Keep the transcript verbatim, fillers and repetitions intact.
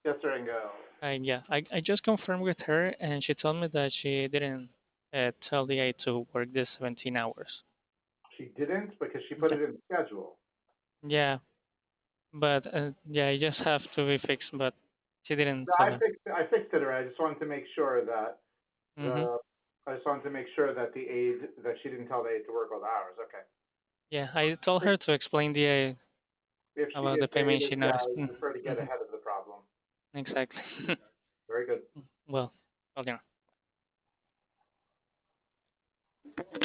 Yes, Ringo. I yeah, I, I just confirmed with her, and she told me that she didn't uh, tell the aide to work this seventeen hours. She didn't because she put Yeah, it in the schedule. yeah, but uh, yeah, it just have to be fixed. But she didn't No, tell I me. fixed I fixed it already. I just wanted to make sure that Hmm. the I just wanted to make sure that the aide that she didn't tell the aide to work all the hours. Okay. Yeah, I told her to explain the aide If she about if the the aide payment she is, yeah, noticed. you prefer to get Mm-hmm. ahead of the problem. Exactly. Very good. well, well, you know.